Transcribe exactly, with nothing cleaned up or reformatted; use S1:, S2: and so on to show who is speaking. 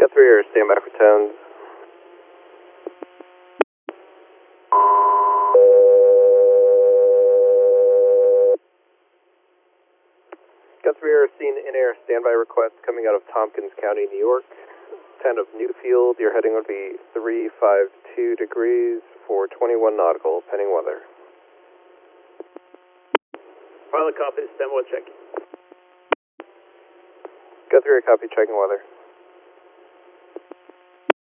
S1: Guthrie Air, stand by for tens. Guthrie Air, seen in air standby request coming out of Tompkins County, New York. ten of Newfield, your heading would be three five two degrees for twenty-one nautical, pending weather.
S2: Pilot copy, stand by check.
S1: Guthrie Air, copy, checking weather.